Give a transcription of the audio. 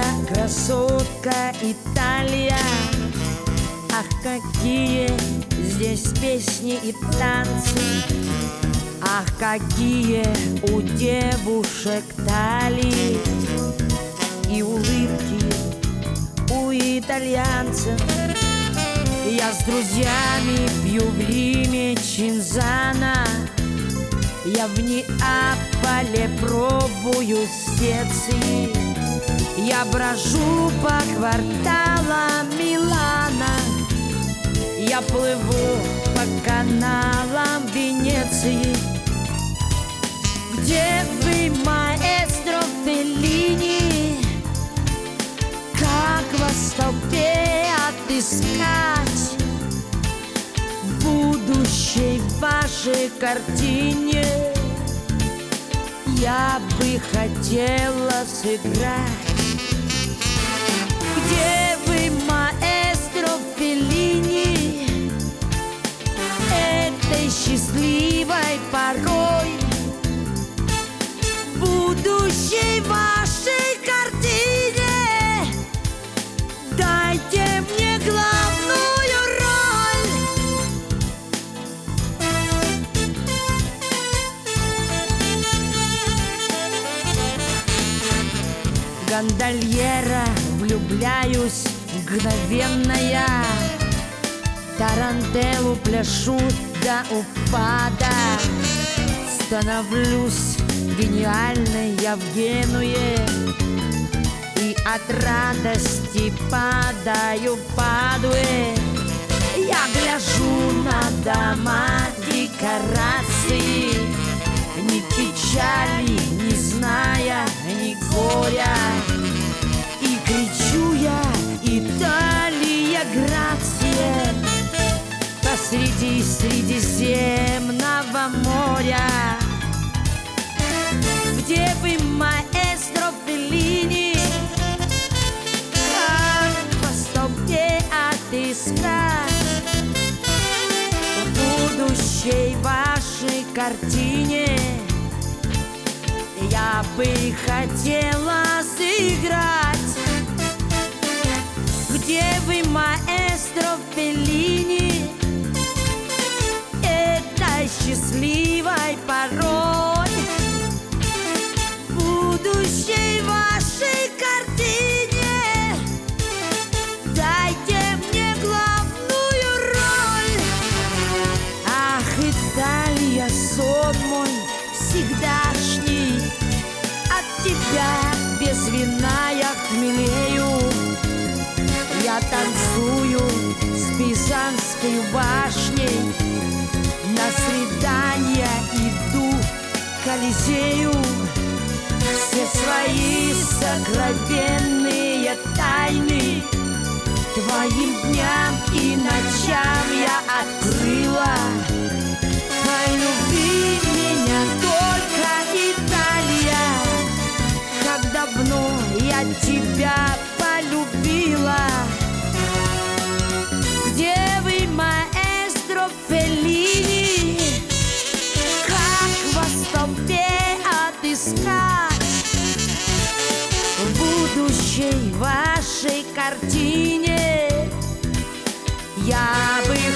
красотка Италия. Ах, какие здесь песни и танцы, ах, какие у девушек талии и улыбки у итальянцев. Я с друзьями пью в Риме чинзана, я в Неаполе пробую специи, я брожу по кварталам Милана, я плыву по каналам Венеции. Где вы, маэстро Феллини? Как вас в толпе отыскать в будущей вашей картине? Я бы хотела сыграть. Где вы, маэстро Феллини? Этой счастливой порой в будущей вашей картине дайте мне главную роль. Гондольера, влюбляюсь мгновенная, тарантеллу пляшу до упада, становлюсь гениальной я в Генуе и от радости падаю в Падуе. Я гляжу на дома, декорации, ни печали, не зная ни горя, и кричу я: Италия, грация, посреди Средиземного моря. Где вы, маэстро Феллини? Как вас в толпе отыскать в будущей вашей картине? Я бы хотела сыграть. Где вы, маэстро Феллини? Этой счастливой порой в будущей вашей картине дайте мне главную роль. Ах, Италия, сон мой всегдашний, от тебя без вина я хмелею. Я танцую с Пизанской башней, на свидания иду к Колизею. Все свои сокровенные тайны твоим дням и ночам я открыла. Полюби меня только, Италия, как давно я тебя полюбила. Где вы, маэстро Феллини? Как вас в толпе отыскать в будущей вашей картине? Я бы